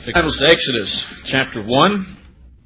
Bible's Exodus chapter 1.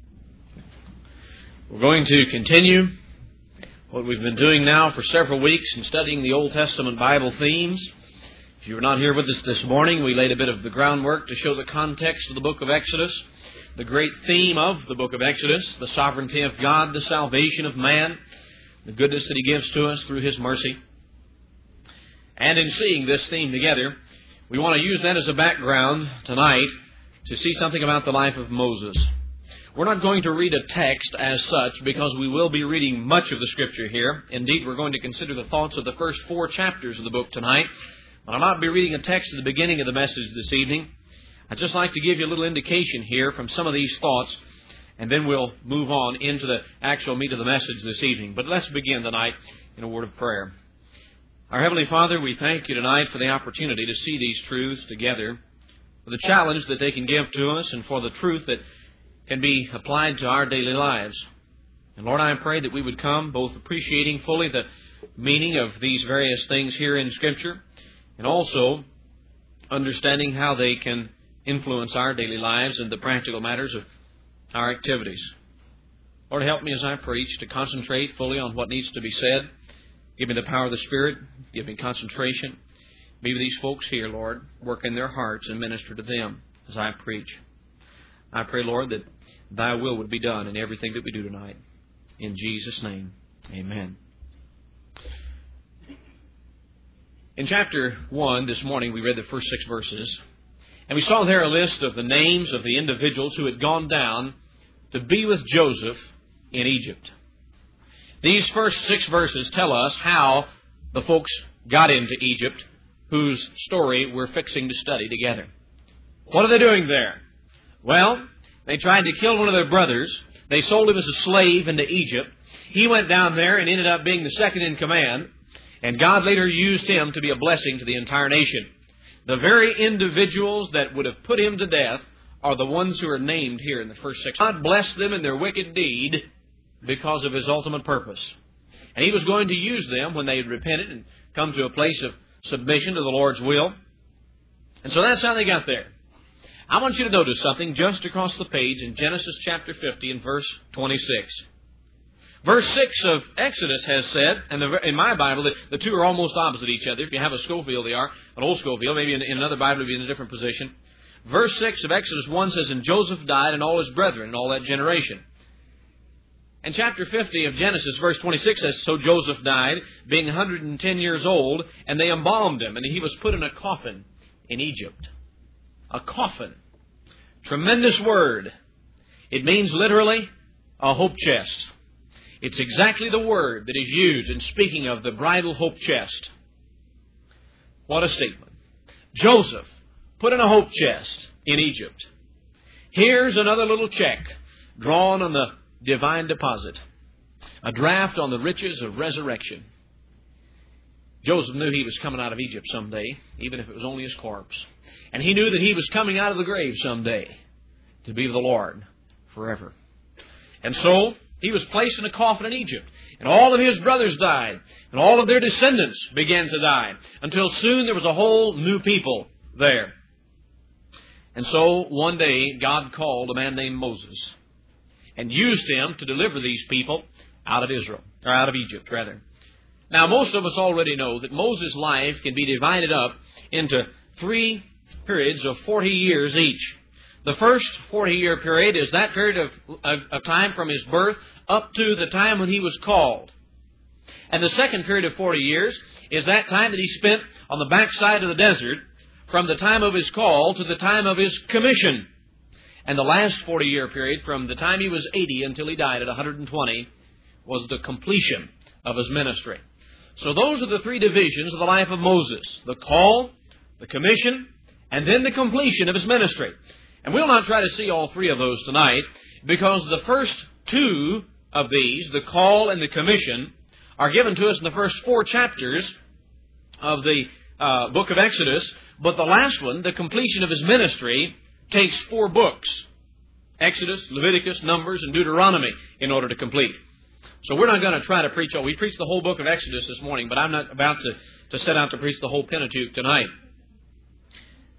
We're going to continue what we've been doing now for several weeks in studying the Old Testament Bible themes. If you were not here with us this morning, we laid a bit of the groundwork to show the context of the book of Exodus, the great theme of the book of Exodus, the sovereignty of God, the salvation of man, the goodness that He gives to us through His mercy. And in seeing this theme together, we want to use that as a background tonight to see something about the life of Moses. We're not going to read a text as such because we will be reading much of the Scripture here. Indeed, we're going to consider the thoughts of the first 4 chapters of the book tonight. But I'll not be reading a text at the beginning of the message this evening. I'd just like to give you a little indication here from some of these thoughts, and then we'll move on into the actual meat of the message this evening. But let's begin tonight in a word of prayer. Our Heavenly Father, we thank You tonight for the opportunity to see these truths together, for the challenge that they can give to us, and for the truth that can be applied to our daily lives. And Lord, I pray that we would come both appreciating fully the meaning of these various things here in Scripture, and also understanding how they can influence our daily lives and the practical matters of our activities. Lord, help me as I preach to concentrate fully on what needs to be said. Give me the power of the Spirit. Give me concentration. Be with these folks here, Lord. Work in their hearts and minister to them as I preach. I pray, Lord, that Thy will would be done in everything that we do tonight. In Jesus' name, amen. In chapter 1 this morning, we read the first 6 verses. And we saw there a list of the names of the individuals who had gone down to be with Joseph in Egypt. These first 6 verses tell us how the folks got into Egypt, whose story we're fixing to study together. What are they doing there? Well, they tried to kill one of their brothers. They sold him as a slave into Egypt. He went down there and ended up being the second in command. And God later used him to be a blessing to the entire nation. The very individuals that would have put him to death are the ones who are named here in the first 6. God blessed them in their wicked deed because of His ultimate purpose. And He was going to use them when they had repented and come to a place of submission to the Lord's will. And so that's how they got there. I want you to notice something just across the page in Genesis chapter 50 and verse 26. Verse 6 of Exodus has said, and in my Bible, the two are almost opposite each other. If you have a Schofield, they are. An old Schofield, maybe in another Bible, it would be in a different position. Verse 6 of Exodus 1 says, "And Joseph died and all his brethren and all that generation." And chapter 50 of Genesis, verse 26 says, "So Joseph died, being 110 years old, and they embalmed him, and he was put in a coffin in Egypt." A coffin. Tremendous word. It means literally a hope chest. It's exactly the word that is used in speaking of the bridal hope chest. What a statement. Joseph put in a hope chest in Egypt. Here's another little check drawn on the divine deposit. A draft on the riches of resurrection. Joseph knew he was coming out of Egypt someday, even if it was only his corpse. And he knew that he was coming out of the grave someday to be with the Lord forever. And so he was placed in a coffin in Egypt. And all of his brothers died. And all of their descendants began to die. Until soon there was a whole new people there. And so one day God called a man named Moses and used him to deliver these people out of Egypt. Now, most of us already know that Moses' life can be divided up into 3 periods of 40 years each. The first 40-year period is that period of time from his birth up to the time when he was called. And the second period of 40 years is that time that he spent on the backside of the desert from the time of his call to the time of his commission. And the last 40-year period, from the time he was 80 until he died at 120, was the completion of his ministry. So those are the 3 divisions of the life of Moses: the call, the commission, and then the completion of his ministry. And we'll not try to see all 3 of those tonight, because the first 2 of these, the call and the commission, are given to us in the first 4 chapters of the book of Exodus. But the last one, the completion of his ministry, takes 4 books: Exodus, Leviticus, Numbers, and Deuteronomy, in order to complete. So we're not going to try to preach. We preached the whole book of Exodus this morning, but I'm not about to set out to preach the whole Pentateuch tonight.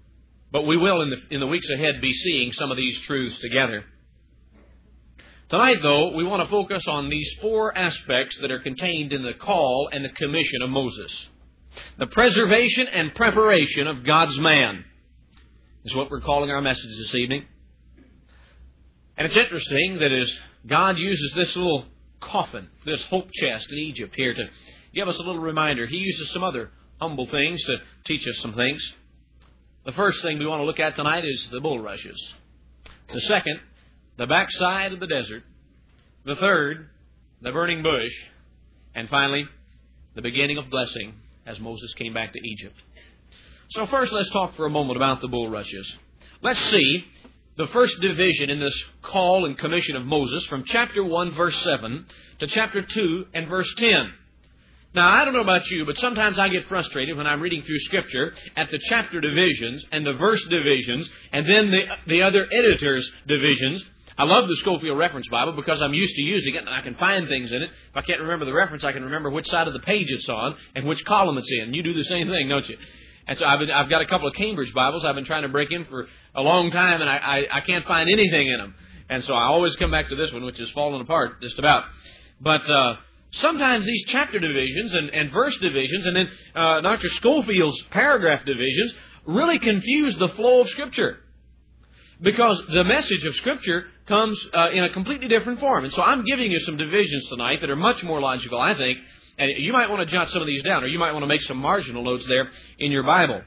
But we will, in the weeks ahead, be seeing some of these truths together. Tonight, though, we want to focus on these four aspects that are contained in the call and the commission of Moses. The preservation and preparation of God's man is what we're calling our message this evening. And it's interesting that as God uses this little coffin, this hope chest in Egypt here to give us a little reminder, He uses some other humble things to teach us some things. The first thing we want to look at tonight is the bulrushes. The second, the backside of the desert. The third, the burning bush. And finally, the beginning of blessing as Moses came back to Egypt. So first, let's talk for a moment about the bulrushes. Let's see the first division in this call and commission of Moses from chapter 1, verse 7 to chapter 2 and verse 10. Now, I don't know about you, but sometimes I get frustrated when I'm reading through Scripture at the chapter divisions and the verse divisions and then the other editors' divisions. I love the Scofield Reference Bible because I'm used to using it and I can find things in it. If I can't remember the reference, I can remember which side of the page it's on and which column it's in. You do the same thing, don't you? And so I've got a couple of Cambridge Bibles I've been trying to break in for a long time, and I can't find anything in them. And so I always come back to this one, which is falling apart just about. But sometimes these chapter divisions and verse divisions and then Dr. Scofield's paragraph divisions really confuse the flow of Scripture, because the message of Scripture comes in a completely different form. And so I'm giving you some divisions tonight that are much more logical, I think. And you might want to jot some of these down, or you might want to make some marginal notes there in your Bible.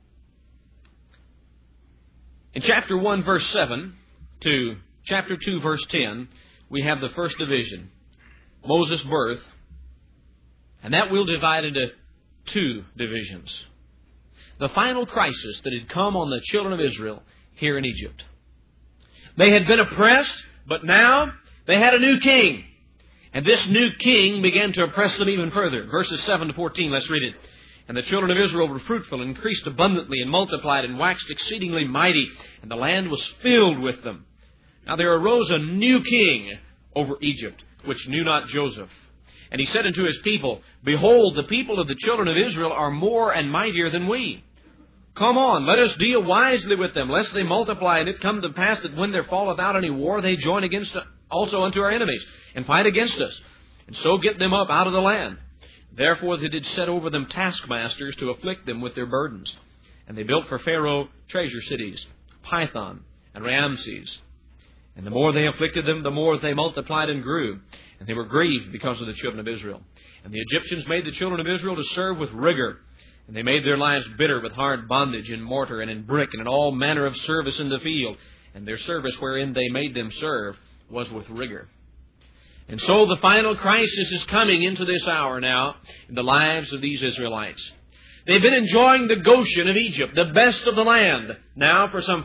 In chapter 1, verse 7 to chapter 2, verse 10, we have the first division, Moses' birth. And that we'll divide into two divisions. The final crisis that had come on the children of Israel here in Egypt. They had been oppressed, but now they had a new king. And this new king began to oppress them even further. Verses 7 to 14, let's read it. And the children of Israel were fruitful and increased abundantly and multiplied and waxed exceedingly mighty, and the land was filled with them. Now there arose a new king over Egypt, which knew not Joseph. And he said unto his people, Behold, the people of the children of Israel are more and mightier than we. Come on, let us deal wisely with them, lest they multiply, and it come to pass that when there falleth out any war, they join against also unto our enemies, and fight against us, and so get them up out of the land. Therefore they did set over them taskmasters to afflict them with their burdens. And they built for Pharaoh treasure cities, Pithom and Ramses. And the more they afflicted them, the more they multiplied and grew. And they were grieved because of the children of Israel. And the Egyptians made the children of Israel to serve with rigor. And they made their lives bitter with hard bondage in mortar and in brick and in all manner of service in the field. And their service wherein they made them serve was with rigor. And so the final crisis is coming into this hour now in the lives of these Israelites. They've been enjoying the Goshen of Egypt, the best of the land, now for some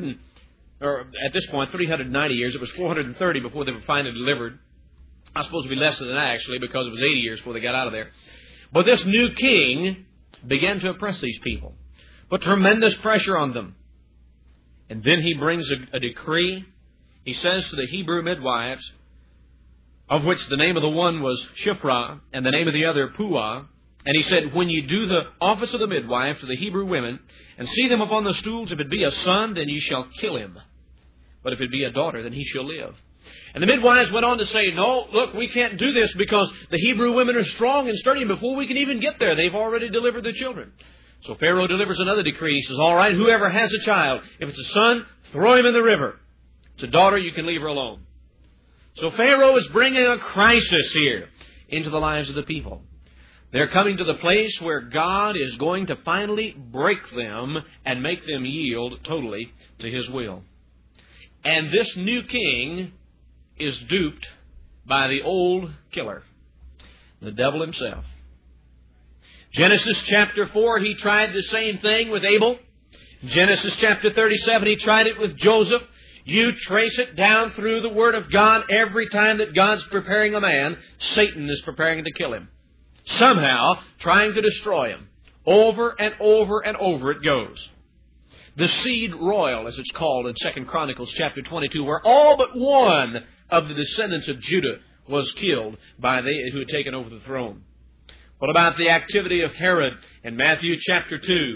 390 years. It was 430 before they were finally delivered. I suppose it would be less than that, actually, because it was 80 years before they got out of there. But this new king began to oppress these people, put tremendous pressure on them. And then he brings a decree. He says to the Hebrew midwives, of which the name of the one was Shiphrah, and the name of the other Puah. And he said, when you do the office of the midwife to the Hebrew women, and see them upon the stools, if it be a son, then ye shall kill him. But if it be a daughter, then he shall live. And the midwives went on to say, no, look, we can't do this because the Hebrew women are strong and sturdy. Before we can even get there, they've already delivered the children. So Pharaoh delivers another decree. He says, all right, whoever has a child, if it's a son, throw him in the river. If it's a daughter, you can leave her alone. So Pharaoh is bringing a crisis here into the lives of the people. They're coming to the place where God is going to finally break them and make them yield totally to His will. And this new king is duped by the old killer, the devil himself. Genesis chapter 4, he tried the same thing with Abel. Genesis chapter 37, he tried it with Joseph. You trace it down through the Word of God. Every time that God's preparing a man, Satan is preparing to kill him. Somehow trying to destroy him. Over and over and over it goes. The seed royal, as it's called in 2 Chronicles chapter 22, where all but one of the descendants of Judah was killed by they who had taken over the throne. What about the activity of Herod in Matthew chapter 2?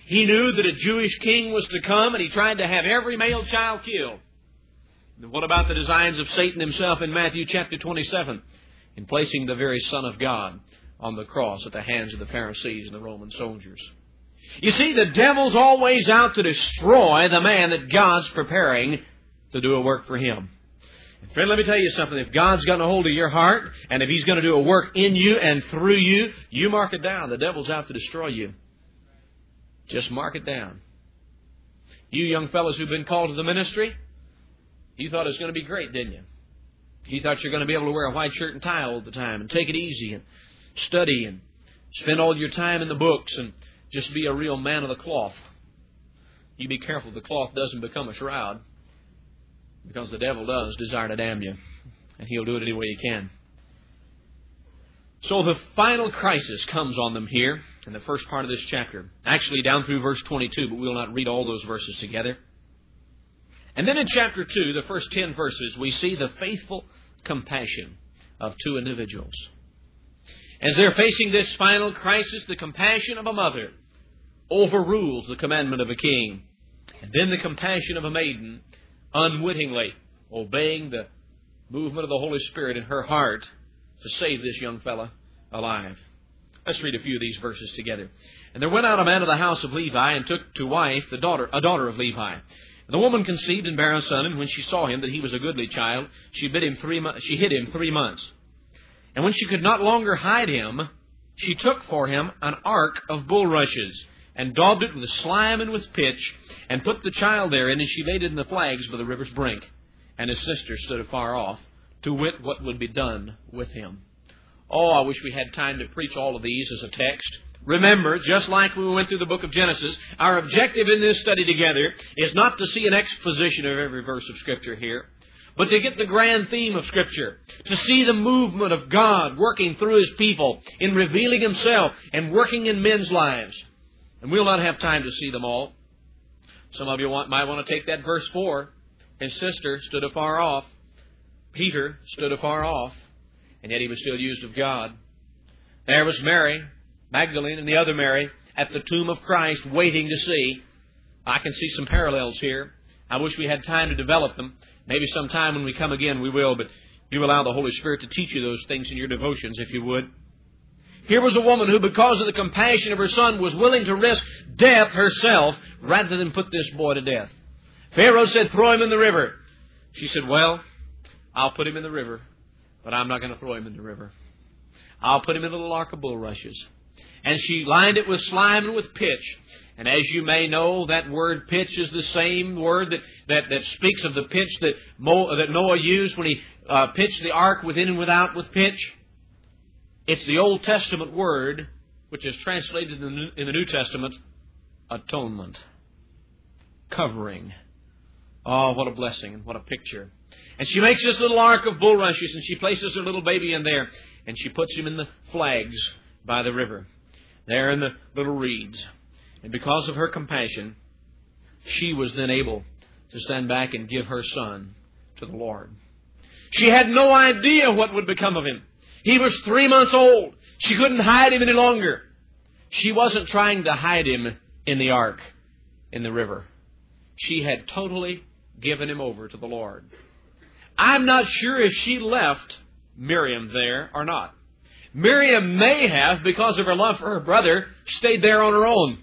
He knew that a Jewish king was to come, and he tried to have every male child killed. And what about the designs of Satan himself in Matthew chapter 27, in placing the very Son of God on the cross at the hands of the Pharisees and the Roman soldiers? You see, the devil's always out to destroy the man that God's preparing to do a work for him. And friend, let me tell you something. If God's got a hold of your heart, and if He's going to do a work in you and through you, you mark it down. The devil's out to destroy you. Just mark it down. You young fellows who've been called to the ministry, you thought it was going to be great, didn't you? You thought you were going to be able to wear a white shirt and tie all the time and take it easy and study and spend all your time in the books and just be a real man of the cloth. You be careful the cloth doesn't become a shroud, because the devil does desire to damn you, and he'll do it any way he can. So the final crisis comes on them here in the first part of this chapter. Actually down through verse 22, but we'll not read all those verses together. And then in chapter 2, the first 10 verses, we see the faithful compassion of two individuals. As they're facing this final crisis, the compassion of a mother overrules the commandment of a king. And then the compassion of a maiden, unwittingly obeying the movement of the Holy Spirit in her heart to save this young fella alive. Let's read a few of these verses together. And there went out a man of the house of Levi, and took to wife a daughter of Levi. And the woman conceived and bare a son, and when she saw him that he was a goodly child, she hid him 3 months. And when she could not longer hide him, she took for him an ark of bulrushes, and daubed it with slime and with pitch, and put the child therein, and she laid it in the flags by the river's brink. And his sister stood afar off, to wit what would be done with him. Oh, I wish we had time to preach all of these as a text. Remember, just like we went through the book of Genesis, our objective in this study together is not to see an exposition of every verse of Scripture here, but to get the grand theme of Scripture, to see the movement of God working through His people in revealing Himself and working in men's lives. And we'll not have time to see them all. Some of you might want to take that verse 4. His sister stood afar off. Peter stood afar off, and yet he was still used of God. There was Mary Magdalene and the other Mary at the tomb of Christ waiting to see. I can see some parallels here. I wish we had time to develop them. Maybe sometime when we come again we will, but you allow the Holy Spirit to teach you those things in your devotions if you would. Here was a woman who, because of the compassion of her son, was willing to risk death herself rather than put this boy to death. Pharaoh said, "Throw him in the river." She said, "Well, I'll put him in the river, but I'm not going to throw him in the river. I'll put him in a little ark of bulrushes." And she lined it with slime and with pitch. And as you may know, that word pitch is the same word that speaks of the pitch that Noah used when he pitched the ark within and without with pitch. It's the Old Testament word, which is translated in the New Testament, atonement. Covering. Oh, what a blessing and what a picture. And she makes this little ark of bulrushes, and she places her little baby in there, and she puts him in the flags by the river, there in the little reeds. And because of her compassion, she was then able to stand back and give her son to the Lord. She had no idea what would become of him. He was 3 months old. She couldn't hide him any longer. She wasn't trying to hide him in the ark, in the river. She had totally given him over to the Lord. I'm not sure if she left Miriam there or not. Miriam may have, because of her love for her brother, stayed there on her own.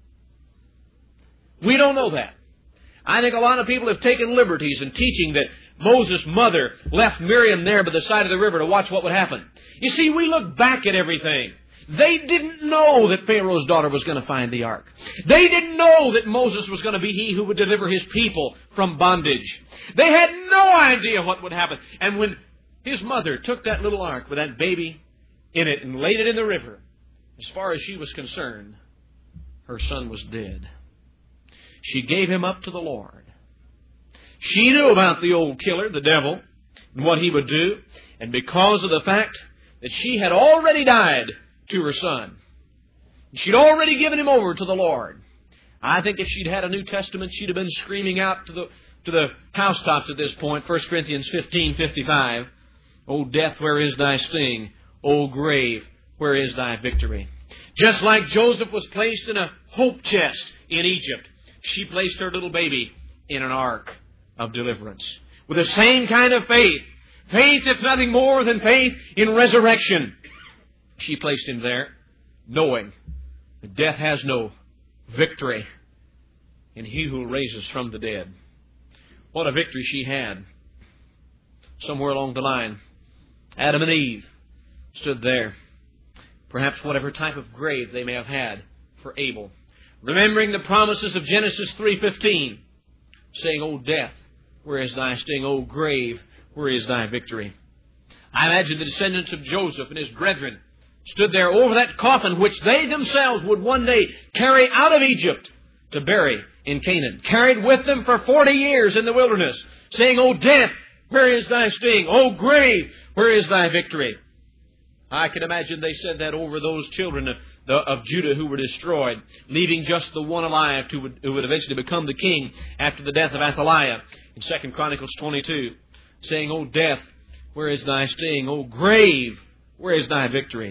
We don't know that. I think a lot of people have taken liberties in teaching that Moses' mother left Miriam there by the side of the river to watch what would happen. You see, we look back at everything. They didn't know that Pharaoh's daughter was going to find the ark. They didn't know that Moses was going to be he who would deliver his people from bondage. They had no idea what would happen. And when his mother took that little ark with that baby in it and laid it in the river, as far as she was concerned, her son was dead. She gave him up to the Lord. She knew about the old killer, the devil, and what he would do. And because of the fact that she had already died to her son, she'd already given him over to the Lord, I think if she'd had a New Testament, she'd have been screaming out to the housetops at this point. 1 Corinthians 15:55. "O death, where is thy sting? O grave, where is thy victory?" Just like Joseph was placed in a hope chest in Egypt, she placed her little baby in an ark of deliverance. With the same kind of faith, faith if nothing more than faith in resurrection, she placed him there, knowing that death has no victory in He who raises from the dead. What a victory she had. Somewhere along the line, Adam and Eve stood there. Perhaps whatever type of grave they may have had for Abel, remembering the promises of Genesis 3:15, saying, O death, where is thy sting? O grave, where is thy victory? I imagine the descendants of Joseph and his brethren stood there over that coffin which they themselves would one day carry out of Egypt to bury in Canaan. Carried with them for 40 years in the wilderness, saying, O death, where is thy sting? O grave, where is thy victory? I can imagine they said that over those children of Judah who were destroyed, leaving just the one alive who would eventually become the king after the death of Athaliah in 2 Chronicles 22, saying, O death, where is thy sting? O grave, where is thy victory?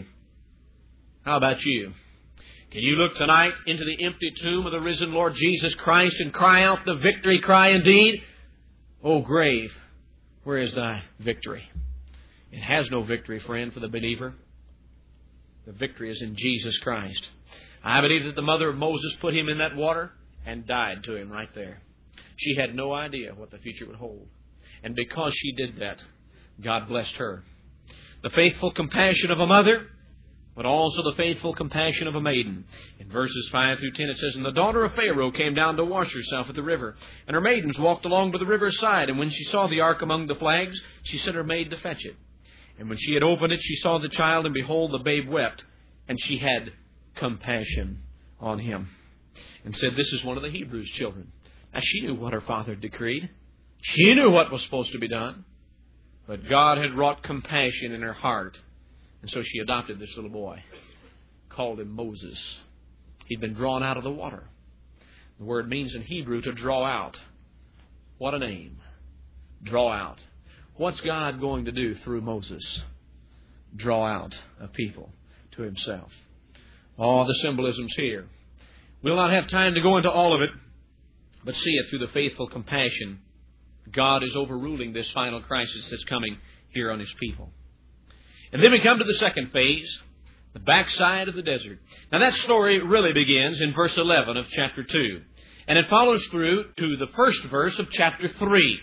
How about you? Can you look tonight into the empty tomb of the risen Lord Jesus Christ and cry out the victory cry indeed? O grave, where is thy victory? It has no victory, friend, for the believer. The victory is in Jesus Christ. I believe that the mother of Moses put him in that water and died to him right there. She had no idea what the future would hold. And because she did that, God blessed her. The faithful compassion of a mother, but also the faithful compassion of a maiden. In verses 5 through 10 it says, And the daughter of Pharaoh came down to wash herself at the river, and her maidens walked along by the river's side. And when she saw the ark among the flags, she sent her maid to fetch it. And when she had opened it, she saw the child, and behold, the babe wept. And she had compassion on him, and said, This is one of the Hebrews' children. Now she knew what her father decreed. She knew what was supposed to be done. But God had wrought compassion in her heart. And so she adopted this little boy, called him Moses. He'd been drawn out of the water. The word means in Hebrew to draw out. What a name. Draw out. What's God going to do through Moses? Draw out a people to Himself. All the symbolisms here. We'll not have time to go into all of it, but see it through the faithful compassion. God is overruling this final crisis that's coming here on His people. And then we come to the second phase, the backside of the desert. Now that story really begins in verse 11 of chapter 2. And it follows through to the first verse of chapter 3.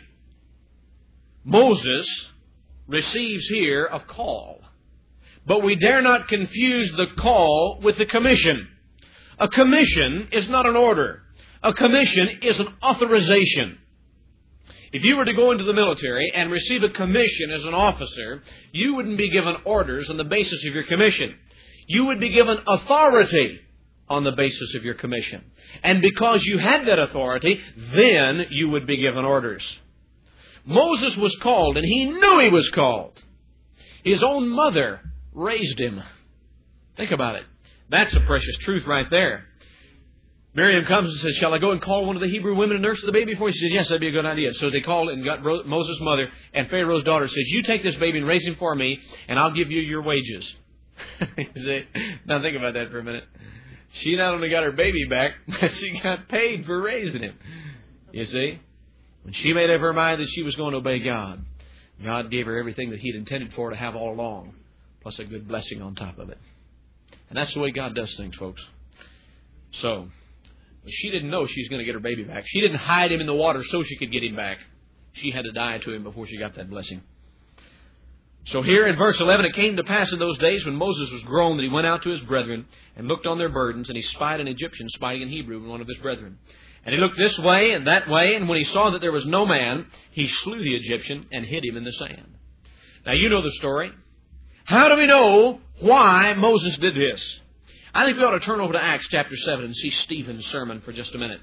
Moses receives here a call. But we dare not confuse the call with the commission. A commission is not an order. A commission is an authorization. If you were to go into the military and receive a commission as an officer, you wouldn't be given orders on the basis of your commission. You would be given authority on the basis of your commission. And because you had that authority, then you would be given orders. Moses was called, and he knew he was called. His own mother raised him. Think about it. That's a precious truth right there. Miriam comes and says, Shall I go and call one of the Hebrew women and nurse the baby for you? She says, Yes, that'd be a good idea. So they called and got Moses' mother, and Pharaoh's daughter says, You take this baby and raise him for me, and I'll give you your wages. You see? Now think about that for a minute. She not only got her baby back, but she got paid for raising him. You see? When she made up her mind that she was going to obey God, God gave her everything that He'd intended for her to have all along, plus a good blessing on top of it. And that's the way God does things, folks. So, she didn't know she was going to get her baby back. She didn't hide him in the water so she could get him back. She had to die to him before she got that blessing. So here in verse 11, it came to pass in those days when Moses was grown that he went out to his brethren and looked on their burdens, and he spied an Egyptian spying in Hebrew, one of his brethren. And he looked this way and that way, and when he saw that there was no man, he slew the Egyptian and hid him in the sand. Now you know the story. How do we know why Moses did this? I think we ought to turn over to Acts chapter 7 and see Stephen's sermon for just a minute.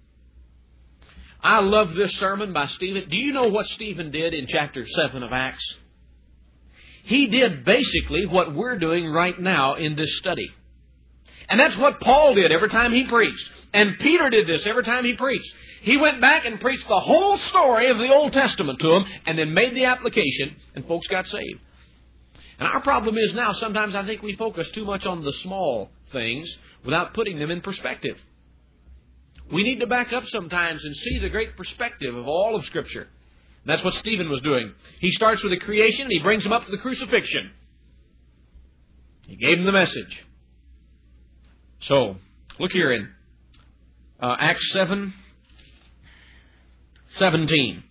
I love this sermon by Stephen. Do you know what Stephen did in chapter 7 of Acts? He did basically what we're doing right now in this study. And that's what Paul did every time he preached. And Peter did this every time he preached. He went back and preached the whole story of the Old Testament to them and then made the application, and folks got saved. And our problem is now, sometimes I think we focus too much on the small things without putting them in perspective. We need to back up sometimes and see the great perspective of all of Scripture. That's what Stephen was doing. He starts with the creation and he brings them up to the crucifixion. He gave them the message. So, look here in Acts 7:17.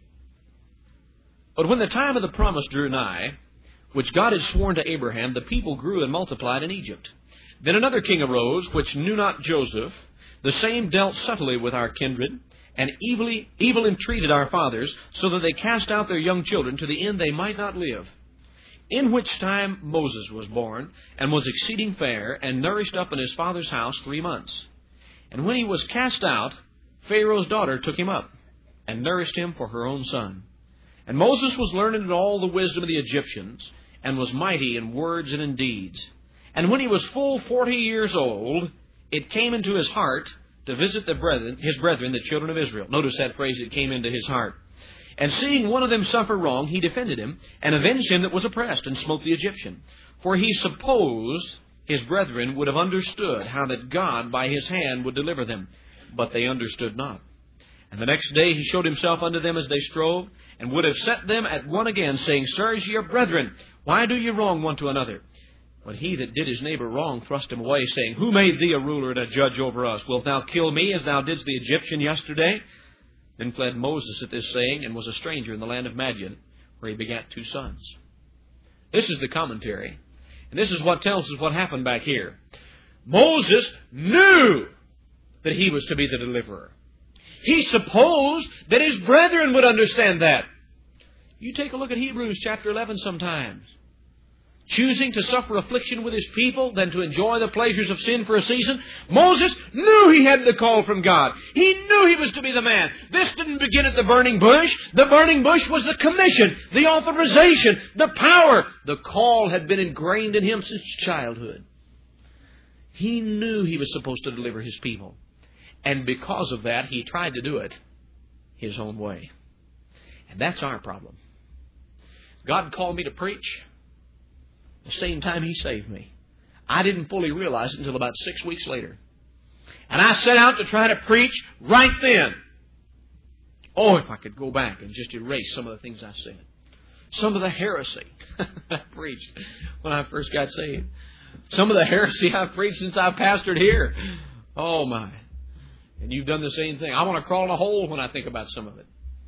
But when the time of the promise drew nigh, which God had sworn to Abraham, the people grew and multiplied in Egypt. Then another king arose, which knew not Joseph. The same dealt subtly with our kindred, and evil entreated our fathers, so that they cast out their young children, to the end they might not live. In which time Moses was born, and was exceeding fair, and nourished up in his father's house 3 months. And when he was cast out, Pharaoh's daughter took him up, and nourished him for her own son. And Moses was learned in all the wisdom of the Egyptians, and was mighty in words and in deeds. And when he was full 40 years old, it came into his heart to visit his brethren, the children of Israel. Notice that phrase, it came into his heart. And seeing one of them suffer wrong, he defended him, and avenged him that was oppressed, and smote the Egyptian. For he supposed his brethren would have understood how that God by his hand would deliver them. But they understood not. And the next day he showed himself unto them as they strove, and would have set them at one again, saying, Sirs, ye are brethren, why do ye wrong one to another? But he that did his neighbor wrong thrust him away, saying, Who made thee a ruler and a judge over us? Wilt thou kill me as thou didst the Egyptian yesterday? Then fled Moses at this saying, and was a stranger in the land of Madian, where he begat 2 sons. This is the commentary. And this is what tells us what happened back here. Moses knew that he was to be the deliverer. He supposed that his brethren would understand that. You take a look at Hebrews chapter 11 sometimes. Choosing to suffer affliction with his people than to enjoy the pleasures of sin for a season. Moses knew he had the call from God. He knew he was to be the man. This didn't begin at the burning bush. The burning bush was the commission, the authorization, the power. The call had been ingrained in him since childhood. He knew he was supposed to deliver his people. And because of that, he tried to do it his own way. And that's our problem. God called me to preach. The same time He saved me. I didn't fully realize it until about 6 weeks later. And I set out to try to preach right then. Oh, if I could go back and just erase some of the things I said. Some of the heresy I preached when I first got saved. Some of the heresy I've preached since I've pastored here. Oh, my. And you've done the same thing. I want to crawl in a hole when I think about some of it.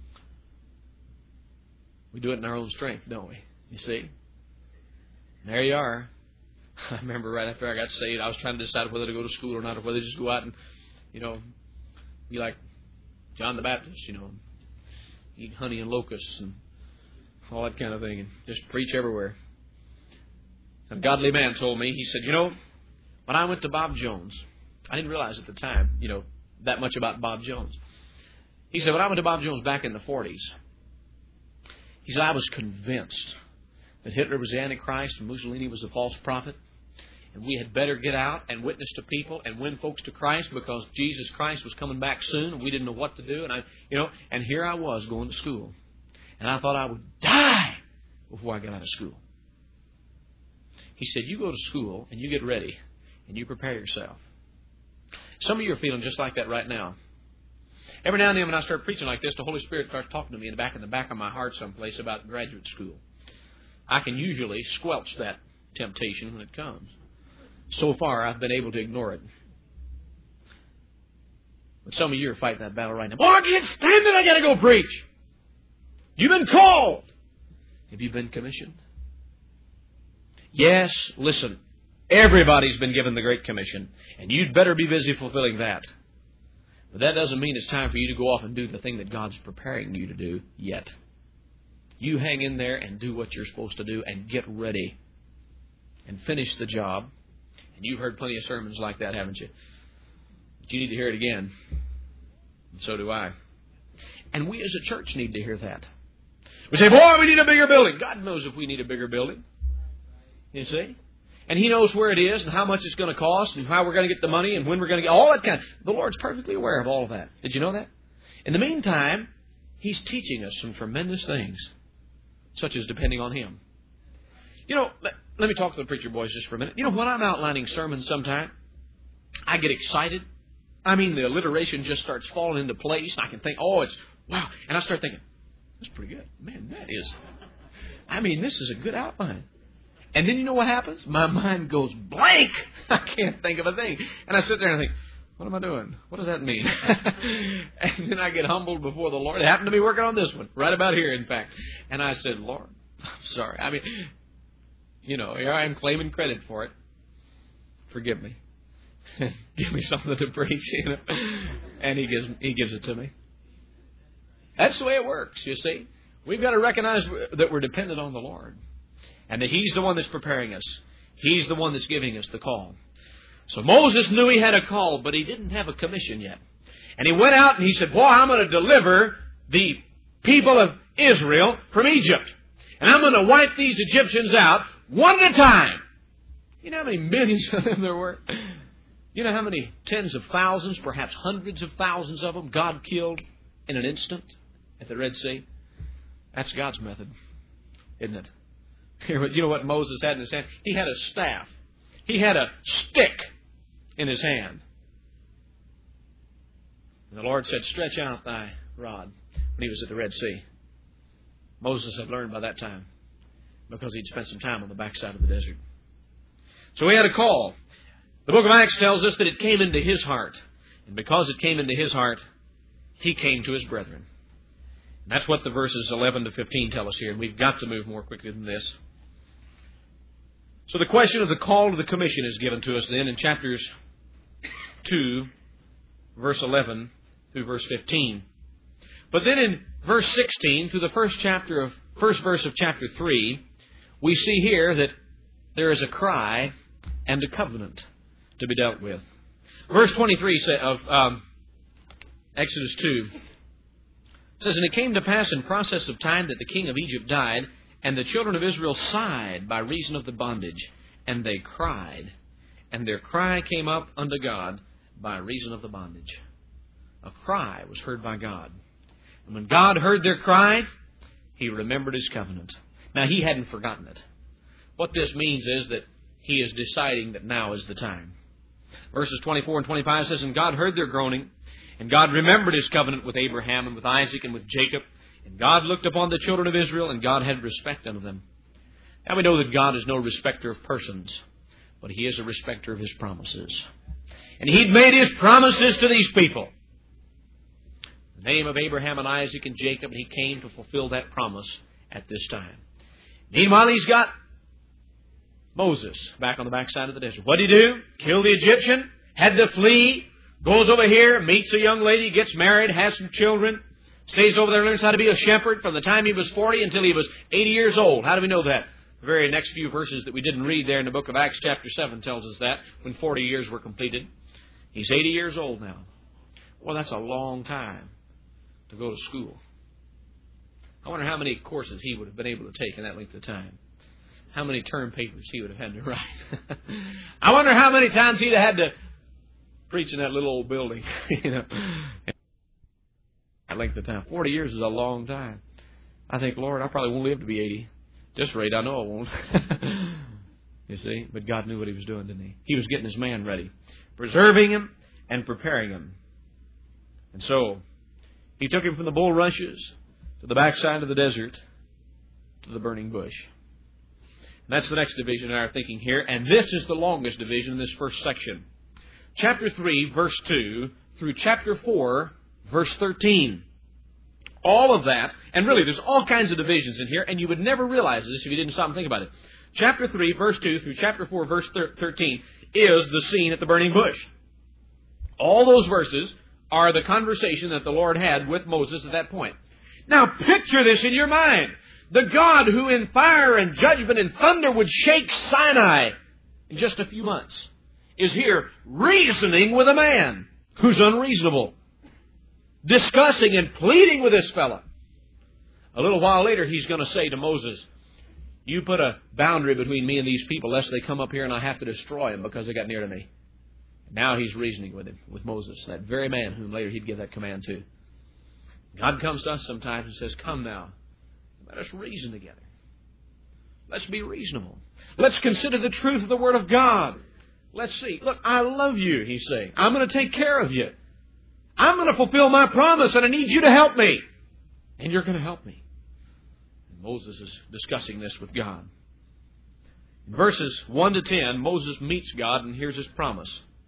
We do it in our own strength, don't we? You see? There you are. I remember right after I got saved, I was trying to decide whether to go to school or not, or whether to just go out and, be like John the Baptist, eat honey and locusts and all that kind of thing, and just preach everywhere. A godly man told me, he said, when I went to Bob Jones, I didn't realize at the time, that much about Bob Jones. He said, when I went to Bob Jones back in the 40s, he said, I was convinced that Hitler was the Antichrist and Mussolini was the false prophet. And we had better get out and witness to people and win folks to Christ because Jesus Christ was coming back soon and we didn't know what to do. And here I was going to school. And I thought I would die before I got out of school. He said, you go to school and you get ready and you prepare yourself. Some of you are feeling just like that right now. Every now and then when I start preaching like this, the Holy Spirit starts talking to me in the back of my heart someplace about graduate school. I can usually squelch that temptation when it comes. So far, I've been able to ignore it. But some of you are fighting that battle right now. Boy, I can't stand it. I got to go preach. You've been called. Have you been commissioned? Yes, listen. Everybody's been given the Great Commission. And you'd better be busy fulfilling that. But that doesn't mean it's time for you to go off and do the thing that God's preparing you to do yet. You hang in there and do what you're supposed to do and get ready and finish the job. And you've heard plenty of sermons like that, haven't you? But you need to hear it again. And so do I. And we as a church need to hear that. We say, boy, we need a bigger building. God knows if we need a bigger building. You see? And He knows where it is and how much it's going to cost and how we're going to get the money and when we're going to get all that kind of... The Lord's perfectly aware of all of that. Did you know that? In the meantime, He's teaching us some tremendous things, such as depending on Him. Let me talk to the preacher boys just for a minute. When I'm outlining sermons sometime, I get excited. I mean, the alliteration just starts falling into place. I can think, oh, it's, wow. And I start thinking, that's pretty good. Man, that is, I mean, this is a good outline. And then you know what happens? My mind goes blank. I can't think of a thing. And I sit there and I think, what am I doing? What does that mean? And then I get humbled before the Lord. It happened to be working on this one, right about here, in fact. And I said, Lord, I'm sorry. I mean, you know, here I am claiming credit for it. Forgive me. Give me something to preach, you know. And He gives it to me. That's the way it works, you see. We've got to recognize that we're dependent on the Lord. And that He's the one that's preparing us. He's the one that's giving us the call. So Moses knew he had a call, but he didn't have a commission yet. And he went out and he said, boy, I'm going to deliver the people of Israel from Egypt. And I'm going to wipe these Egyptians out one at a time. You know how many millions of them there were? You know how many tens of thousands, perhaps hundreds of thousands of them God killed in an instant at the Red Sea? That's God's method, isn't it? You know what Moses had in his hand? He had a staff. He had a stick in his hand. And the Lord said, stretch out thy rod, when he was at the Red Sea. Moses had learned by that time because he'd spent some time on the backside of the desert. So he had a call. The book of Acts tells us that it came into his heart. And because it came into his heart, he came to his brethren. And that's what the verses 11 to 15 tell us here. And we've got to move more quickly than this. So the question of the call to the commission is given to us then in chapters 2, verse 11 through verse 15. But then in verse 16 through the first verse of chapter 3, we see here that there is a cry and a covenant to be dealt with. Verse 23 of Exodus 2 says, and it came to pass in process of time that the king of Egypt died, and the children of Israel sighed by reason of the bondage, and they cried, and their cry came up unto God by reason of the bondage. A cry was heard by God. And when God heard their cry, He remembered His covenant. Now, He hadn't forgotten it. What this means is that He is deciding that now is the time. Verses 24 and 25 says, and God heard their groaning, and God remembered His covenant with Abraham and with Isaac and with Jacob. And God looked upon the children of Israel, and God had respect unto them. Now we know that God is no respecter of persons, but He is a respecter of His promises. And He'd made His promises to these people. The name of Abraham and Isaac and Jacob, and He came to fulfill that promise at this time. Meanwhile, He's got Moses back on the backside of the desert. What did he do? Kill the Egyptian, had to flee, goes over here, meets a young lady, gets married, has some children. Stays over there, learns how to be a shepherd from the time he was 40 until he was 80 years old. How do we know that? The very next few verses that we didn't read there in the book of Acts chapter 7 tells us that, when 40 years were completed. He's 80 years old now. Well, that's a long time to go to school. I wonder how many courses he would have been able to take in that length of time. How many term papers he would have had to write. I wonder how many times he'd have had to preach in that little old building. You know. That length of time. 40 years is a long time. I think, Lord, I probably won't live to be 80. At this rate, I know I won't. You see? But God knew what He was doing, didn't He? He was getting His man ready. Preserving him and preparing him. And so, He took him from the bulrushes to the backside of the desert to the burning bush. And that's the next division in our thinking here. And this is the longest division in this first section. Chapter 3, verse 2 through chapter 4, verse 13. All of that, and really there's all kinds of divisions in here, and you would never realize this if you didn't stop and think about it. Chapter 3, verse 2 through chapter 4, verse 13 is the scene at the burning bush. All those verses are the conversation that the Lord had with Moses at that point. Now picture this in your mind. The God who in fire and judgment and thunder would shake Sinai in just a few months is here reasoning with a man who's unreasonable. Discussing and pleading with this fella. A little while later, He's going to say to Moses, you put a boundary between me and these people, lest they come up here and I have to destroy them because they got near to me. Now He's reasoning with him, with Moses, that very man whom later He'd give that command to. God comes to us sometimes and says, come now, let us reason together. Let's be reasonable. Let's consider the truth of the Word of God. Let's see. Look, I love you, he's saying. I'm going to take care of you. I'm going to fulfill my promise, and I need you to help me. And you're going to help me. And Moses is discussing this with God. In verses 1 to 10, Moses meets God, and here's his promise.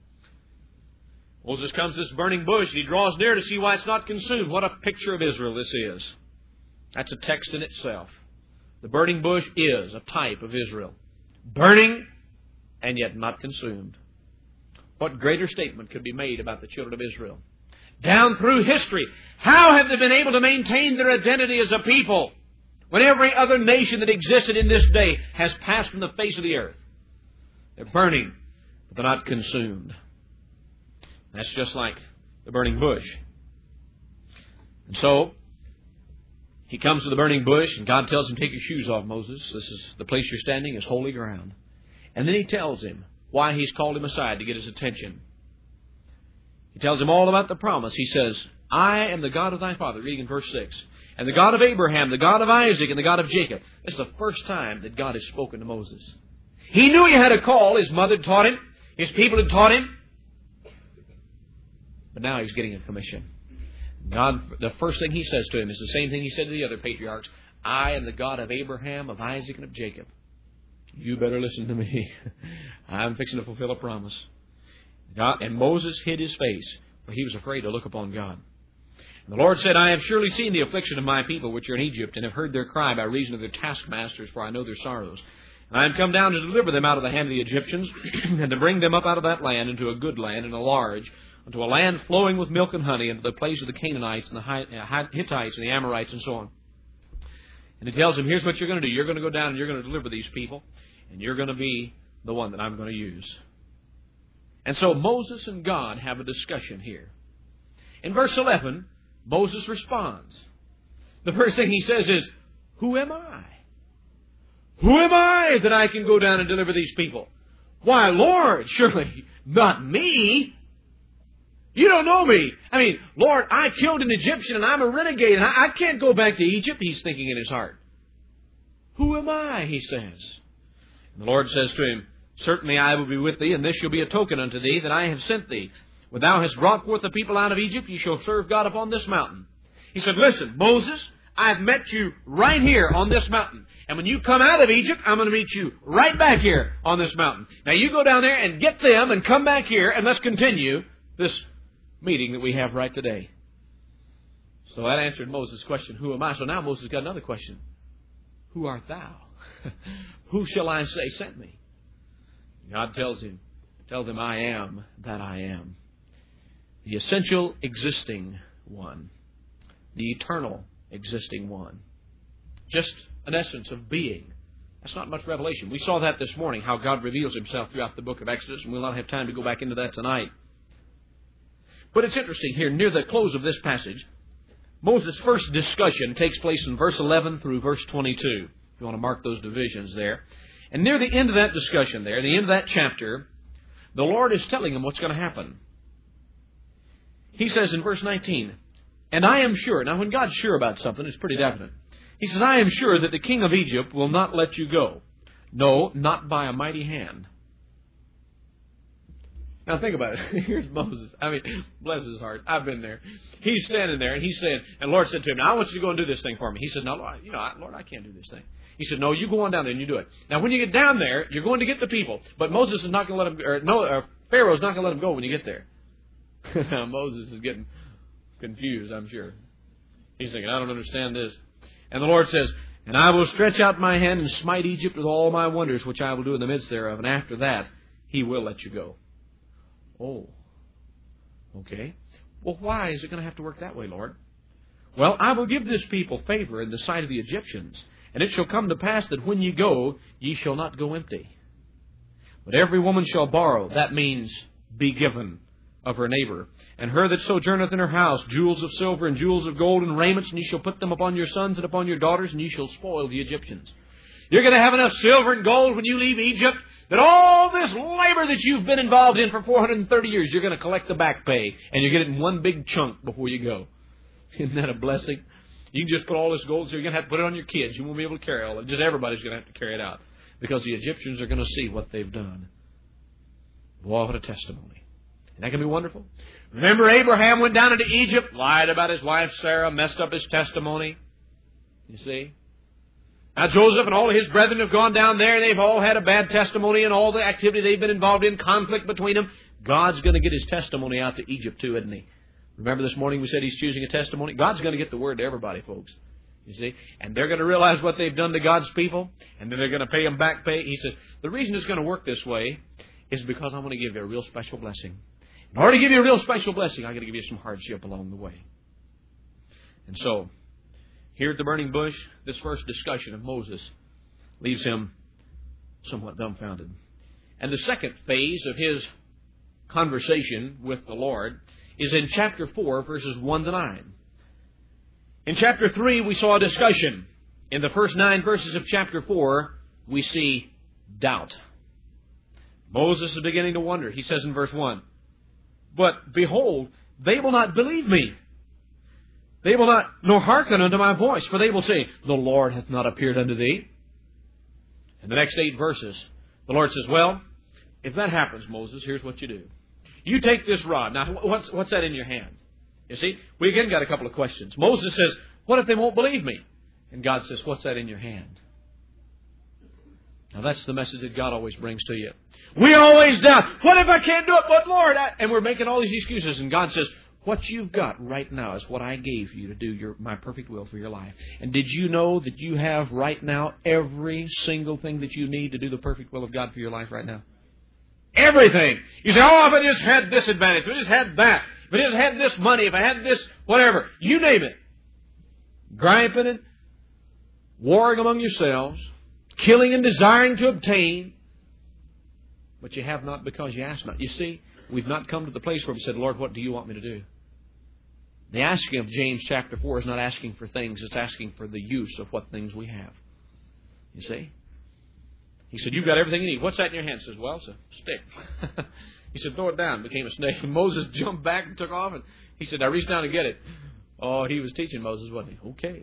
Moses comes to this burning bush, and he draws near to see why it's not consumed. What a picture of Israel this is. That's a text in itself. The burning bush is a type of Israel. Burning and yet not consumed. What greater statement could be made about the children of Israel? Down through history, how have they been able to maintain their identity as a people when every other nation that existed in this day has passed from the face of the earth? They're burning, but they're not consumed. That's just like the burning bush. And so, he comes to the burning bush, and God tells him, take your shoes off, Moses. This is the place you're standing is holy ground. And then he tells him why he's called him aside to get his attention. He tells him all about the promise. He says, I am the God of thy father, reading in verse 6, and the God of Abraham, the God of Isaac, and the God of Jacob. This is the first time that God has spoken to Moses. He knew he had a call. His mother taught him. His people had taught him. But now he's getting a commission. God, the first thing he says to him is the same thing he said to the other patriarchs. I am the God of Abraham, of Isaac, and of Jacob. You better listen to me. I'm fixing to fulfill a promise. God, and Moses hid his face, for he was afraid to look upon God. And the Lord said, I have surely seen the affliction of my people which are in Egypt, and have heard their cry by reason of their taskmasters, for I know their sorrows. And I am come down to deliver them out of the hand of the Egyptians, and to bring them up out of that land into a good land, and a large, unto a land flowing with milk and honey, into the place of the Canaanites, and the Hittites, and the Amorites, and so on. And he tells him, here's what you're going to do. You're going to go down and you're going to deliver these people, and you're going to be the one that I'm going to use. And so Moses and God have a discussion here. In verse 11, Moses responds. The first thing he says is, who am I? Who am I that I can go down and deliver these people? Why, Lord, surely not me. You don't know me. I mean, Lord, I killed an Egyptian and I'm a renegade and I can't go back to Egypt, he's thinking in his heart. Who am I, he says. And the Lord says to him, certainly I will be with thee, and this shall be a token unto thee that I have sent thee. When thou hast brought forth the people out of Egypt, ye shall serve God upon this mountain. He said, listen, Moses, I've met you right here on this mountain. And when you come out of Egypt, I'm going to meet you right back here on this mountain. Now you go down there and get them and come back here, and let's continue this meeting that we have right today. So that answered Moses' question, who am I? So now Moses got another question. Who art thou? Who shall I say sent me? God tells him, tell them I am that I am. The essential existing one. The eternal existing one. Just an essence of being. That's not much revelation. We saw that this morning, how God reveals himself throughout the book of Exodus, and we'll not have time to go back into that tonight. But it's interesting here, near the close of this passage, Moses' first discussion takes place in verse 11 through verse 22. If you want to mark those divisions there. And near the end of that discussion there, the end of that chapter, the Lord is telling him what's going to happen. He says in verse 19, and I am sure, now when God's sure about something, it's pretty definite. He says, I am sure that the king of Egypt will not let you go. No, not by a mighty hand. Now think about it. Here's Moses. I mean, bless his heart. I've been there. He's standing there and he's saying, and the Lord said to him, now I want you to go and do this thing for me. He said, no, Lord, I can't do this thing. He said, no, you go on down there and you do it. Now when you get down there, you're going to get the people. But Moses is not going to let him, Pharaoh's not going to let him go when you get there. Moses is getting confused, I'm sure. He's thinking, I don't understand this. And the Lord says, and I will stretch out my hand and smite Egypt with all my wonders, which I will do in the midst thereof. And after that, he will let you go. Oh, okay. Well, why is it going to have to work that way, Lord? Well, I will give this people favor in the sight of the Egyptians, and it shall come to pass that when ye go, ye shall not go empty. But every woman shall borrow, that means be given, of her neighbor, and her that sojourneth in her house, jewels of silver and jewels of gold and raiments, and ye shall put them upon your sons and upon your daughters, and ye shall spoil the Egyptians. You're going to have enough silver and gold when you leave Egypt that all this labor that you've been involved in for 430 years, you're going to collect the back pay, and you get it in one big chunk before you go. Isn't that a blessing? You can just put all this gold, so you're going to have to put it on your kids. You won't be able to carry all of it. Just everybody's going to have to carry it out, because the Egyptians are going to see what they've done. Boy, what a testimony. Isn't that going to be wonderful? Remember, Abraham went down into Egypt, lied about his wife Sarah, messed up his testimony. You see? Now Joseph and all of his brethren have gone down there. They've all had a bad testimony and all the activity they've been involved in, conflict between them. God's going to get His testimony out to Egypt too, isn't He? Remember this morning we said He's choosing a testimony? God's going to get the word to everybody, folks. You see? And they're going to realize what they've done to God's people, and then they're going to pay them back pay. He says, the reason it's going to work this way is because I'm going to give you a real special blessing. In order to give you a real special blessing, I'm going to give you some hardship along the way. And so, here at the burning bush, this first discussion of Moses leaves him somewhat dumbfounded. And the second phase of his conversation with the Lord is in chapter 4, verses 1 to 9. In chapter 3, we saw a discussion. In the first 9 verses of chapter 4, we see doubt. Moses is beginning to wonder. He says in verse 1, "But behold, they will not believe me. They will not nor hearken unto my voice, for they will say, The Lord hath not appeared unto thee." In the next 8 verses, the Lord says, well, if that happens, Moses, here's what you do. You take this rod. Now, what's that in your hand? You see, we again got a couple of questions. Moses says, what if they won't believe me? And God says, what's that in your hand? Now, that's the message that God always brings to you. We always doubt. What if I can't do it? But Lord, and we're making all these excuses. And God says, what you've got right now is what I gave you to do my perfect will for your life. And did you know that you have right now every single thing that you need to do the perfect will of God for your life right now? Everything. You say, oh, if I just had this advantage, if I just had that, if I just had this money, if I had this, whatever, you name it. Griping and warring among yourselves, killing and desiring to obtain, but you have not because you ask not. You see, we've not come to the place where we said, Lord, what do you want me to do? The asking of James chapter 4 is not asking for things, it's asking for the use of what things we have. You see? He said, you've got everything you need. What's that in your hand? He says, well, it's a stick. He said, throw it down. It became a snake. And Moses jumped back and took off. And he said, I reached down to get it. Oh, he was teaching Moses, wasn't he? Okay.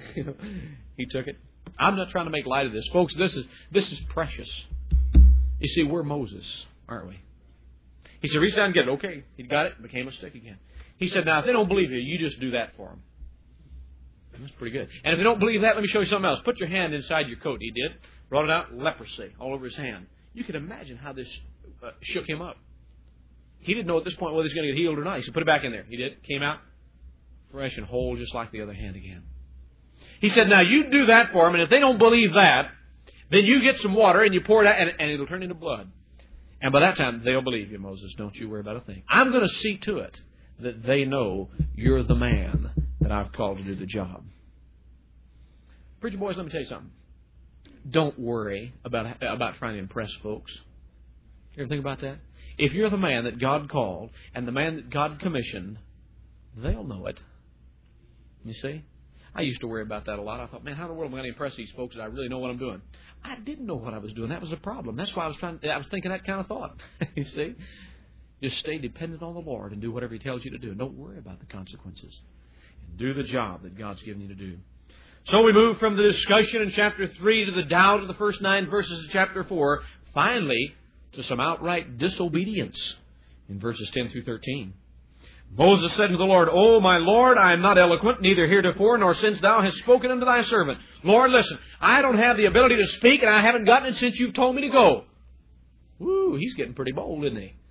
He took it. I'm not trying to make light of this. Folks, this is precious. You see, we're Moses, aren't we? He said, reach down and get it. Okay. He got it. It became a stick again. He said, now, if they don't believe you, you just do that for them. That's pretty good. And if they don't believe that, let me show you something else. Put your hand inside your coat. He did. Brought it out, leprosy all over his hand. You can imagine how this shook him up. He didn't know at this point whether he's going to get healed or not. He said, put it back in there. He did. Came out fresh and whole, just like the other hand again. He said, now you do that for them, and if they don't believe that, then you get some water and you pour it out, and it'll turn into blood. And by that time, they'll believe you, Moses. Don't you worry about a thing. I'm going to see to it that they know you're the man that I've called to do the job. Preacher boys, let me tell you something. Don't worry about trying to impress folks. You ever think about that? If you're the man that God called and the man that God commissioned, they'll know it. You see? I used to worry about that a lot. I thought, man, how in the world am I going to impress these folks that I really know what I'm doing? I didn't know what I was doing. That was a problem. That's why I was thinking that kind of thought. You see? Just stay dependent on the Lord and do whatever He tells you to do. Don't worry about the consequences. And do the job that God's given you to do. So we move from the discussion in chapter 3 to the doubt of the first 9 verses of chapter 4, finally to some outright disobedience in verses 10 through 13. Moses said unto the Lord, O my Lord, I am not eloquent, neither heretofore, nor since thou hast spoken unto thy servant. Lord, listen, I don't have the ability to speak, and I haven't gotten it since you've told me to go. Woo, he's getting pretty bold, isn't he?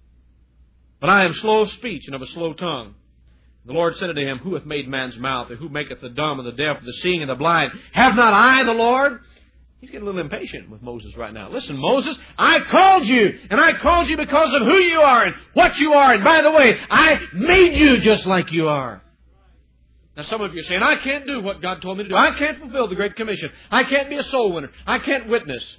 But I am slow of speech and of a slow tongue. The Lord said unto him, Who hath made man's mouth, and who maketh the dumb and the deaf, the seeing and the blind? Have not I the Lord? He's getting a little impatient with Moses right now. Listen, Moses, I called you, and I called you because of who you are and what you are. And by the way, I made you just like you are. Now some of you are saying, I can't do what God told me to do. I can't fulfill the Great Commission. I can't be a soul winner. I can't witness.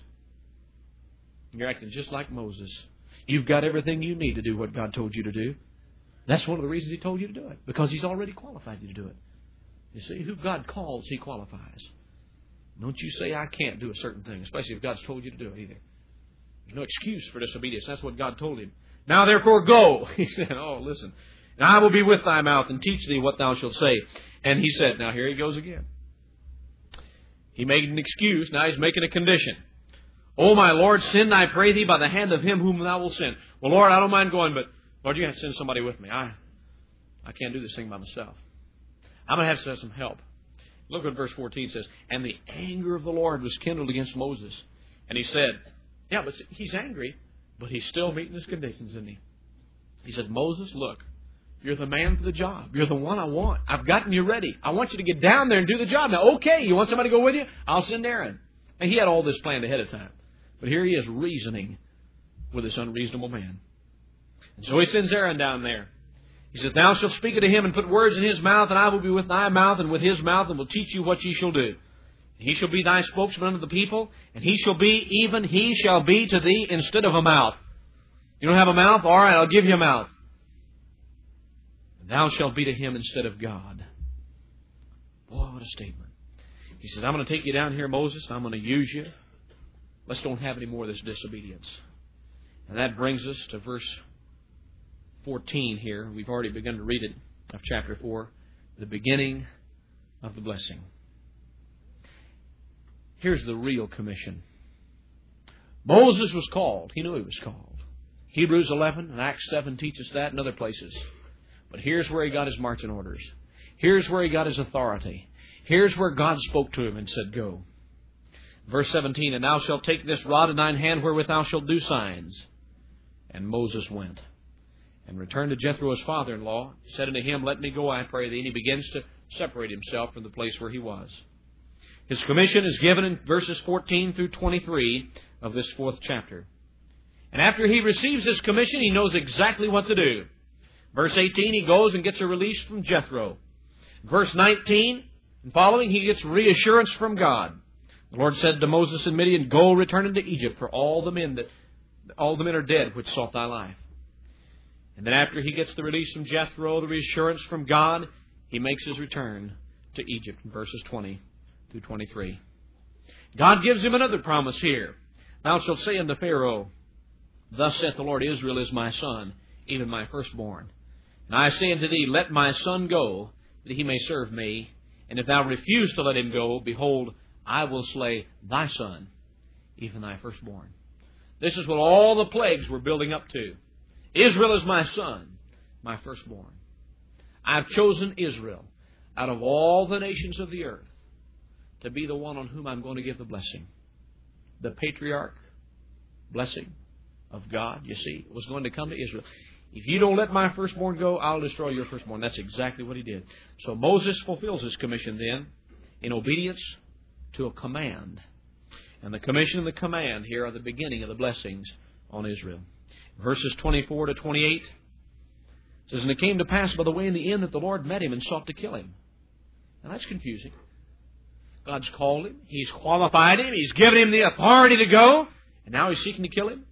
You're acting just like Moses. You've got everything you need to do what God told you to do. That's one of the reasons He told you to do it, because He's already qualified you to do it. You see, who God calls, He qualifies. Don't you say, I can't do a certain thing, especially if God's told you to do it either. There's no excuse for disobedience. That's what God told him. Now therefore go. He said, oh, listen. And I will be with thy mouth and teach thee what thou shalt say. And he said, now here he goes again. He made an excuse. Now he's making a condition. O my Lord, send, I pray thee, by the hand of him whom thou wilt send. Well, Lord, I don't mind going, but Lord, you have to send somebody with me. I can't do this thing by myself. I'm going to have to have some help. Look what verse 14 says. And the anger of the Lord was kindled against Moses. And he said, yeah, but he's angry, but he's still meeting his conditions, isn't he? He said, Moses, look, you're the man for the job. You're the one I want. I've gotten you ready. I want you to get down there and do the job. Now, okay, you want somebody to go with you? I'll send Aaron. And he had all this planned ahead of time. But here he is reasoning with this unreasonable man. And so he sends Aaron down there. He says, Thou shalt speak unto him and put words in his mouth, and I will be with thy mouth and with his mouth, and will teach you what ye shall do. And he shall be thy spokesman unto the people, and he shall be to thee instead of a mouth. You don't have a mouth? All right, I'll give you a mouth. And thou shalt be to him instead of God. Boy, what a statement. He says, I'm going to take you down here, Moses, and I'm going to use you. Let's don't have any more of this disobedience. And that brings us to verse 14 here. We've already begun to read it, of chapter 4. The beginning of the blessing. Here's the real commission. Moses was called. He knew he was called. Hebrews 11 and Acts 7 teach us that, and other places. But here's where he got his marching orders. Here's where he got his authority. Here's where God spoke to him and said, Go. Verse 17, And thou shalt take this rod in thine hand wherewith thou shalt do signs. And Moses went and returned to Jethro, his father-in-law, said unto him, Let me go, I pray thee. And he begins to separate himself from the place where he was. His commission is given in verses 14 through 23 of this 4th chapter. And after he receives his commission, he knows exactly what to do. Verse 18, he goes and gets a release from Jethro. Verse 19 and following, he gets reassurance from God. The Lord said to Moses in Midian, Go, return into Egypt, for all the men are dead which sought thy life. And then after he gets the release from Jethro, the reassurance from God, he makes his return to Egypt in verses 20 through 23. God gives him another promise here. Thou shalt say unto Pharaoh, Thus saith the Lord, Israel is my son, even my firstborn. And I say unto thee, Let my son go, that he may serve me. And if thou refuse to let him go, behold, I will slay thy son, even thy firstborn. This is what all the plagues were building up to. Israel is my son, my firstborn. I've chosen Israel out of all the nations of the earth to be the one on whom I'm going to give the blessing. The patriarch blessing of God, you see, was going to come to Israel. If you don't let my firstborn go, I'll destroy your firstborn. That's exactly what he did. So Moses fulfills his commission then in obedience to a command. And the commission and the command here are the beginning of the blessings on Israel. Verses 24 to 28 says, And it came to pass by the way in the end that the Lord met him and sought to kill him. Now that's confusing. God's called him. He's qualified him. He's given him the authority to go. And now he's seeking to kill him.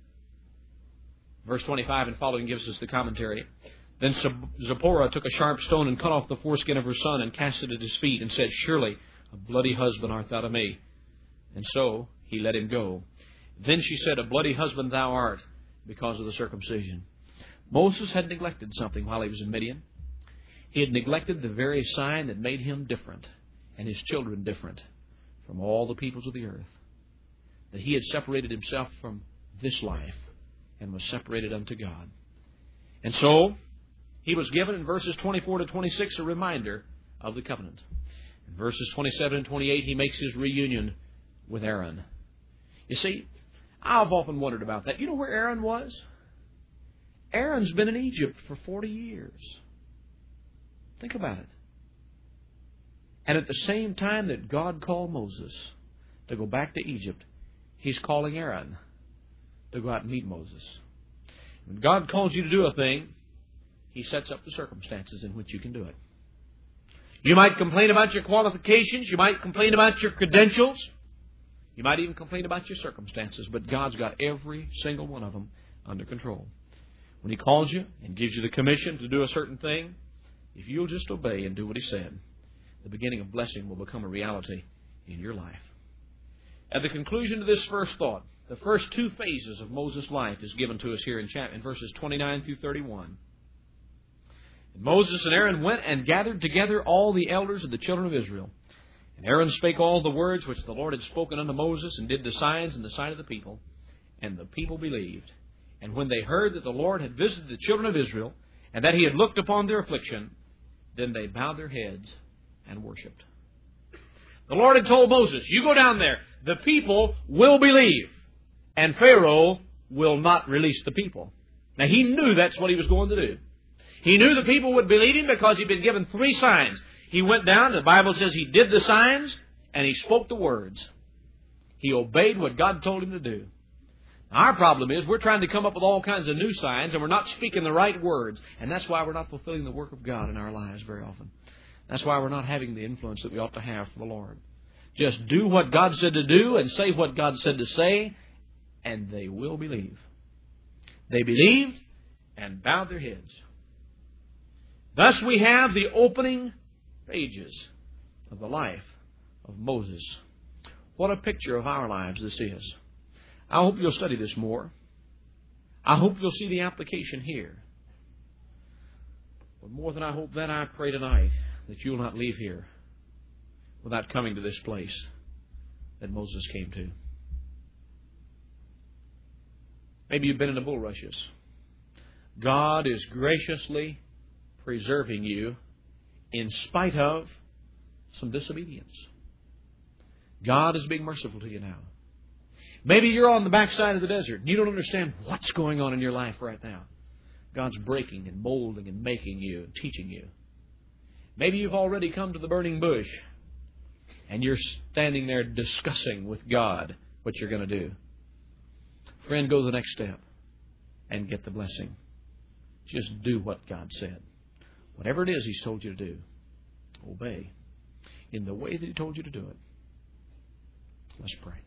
Verse 25 and following gives us the commentary. Then Zipporah took a sharp stone and cut off the foreskin of her son and cast it at his feet and said, Surely a bloody husband art thou to me. And so he let him go. Then she said, A bloody husband thou art, because of the circumcision. Moses had neglected something while he was in Midian. He had neglected the very sign that made him different and his children different from all the peoples of the earth. That he had separated himself from this life and was separated unto God. And so he was given in verses 24 to 26 a reminder of the covenant. In verses 27 and 28 he makes his reunion with Aaron. You see, I've often wondered about that. You know where Aaron was? Aaron's been in Egypt for 40 years. Think about it. And at the same time that God called Moses to go back to Egypt, he's calling Aaron to go out and meet Moses. When God calls you to do a thing, he sets up the circumstances in which you can do it. You might complain about your qualifications. You might complain about your credentials. You might even complain about your circumstances. But God's got every single one of them under control. When he calls you and gives you the commission to do a certain thing, if you'll just obey and do what he said, the beginning of blessing will become a reality in your life. At the conclusion of this first thought, the first two phases of Moses' life is given to us here in verses 29 through 31. And Moses and Aaron went and gathered together all the elders of the children of Israel. And Aaron spake all the words which the Lord had spoken unto Moses, and did the signs in the sight of the people. And the people believed. And when they heard that the Lord had visited the children of Israel, and that He had looked upon their affliction, then they bowed their heads and worshipped. The Lord had told Moses, you go down there. The people will believe. And Pharaoh will not release the people. Now, he knew that's what he was going to do. He knew the people would believe him because he'd been given 3 signs. He went down, the Bible says he did the signs, and he spoke the words. He obeyed what God told him to do. Now, our problem is we're trying to come up with all kinds of new signs, and we're not speaking the right words. And that's why we're not fulfilling the work of God in our lives very often. That's why we're not having the influence that we ought to have for the Lord. Just do what God said to do and say what God said to say, and they will believe. They believed and bowed their heads. Thus we have the opening pages of the life of Moses. What a picture of our lives this is. I hope you'll study this more. I hope you'll see the application here. But more than I hope that, I pray tonight that you'll not leave here without coming to this place that Moses came to. Maybe you've been in the bulrushes. God is graciously preserving you in spite of some disobedience. God is being merciful to you now. Maybe you're on the backside of the desert and you don't understand what's going on in your life right now. God's breaking and molding and making you and teaching you. Maybe you've already come to the burning bush and you're standing there discussing with God what you're going to do. Friend, go to the next step and get the blessing. Just do what God said. Whatever it is He's told you to do, obey in the way that He told you to do it. Let's pray.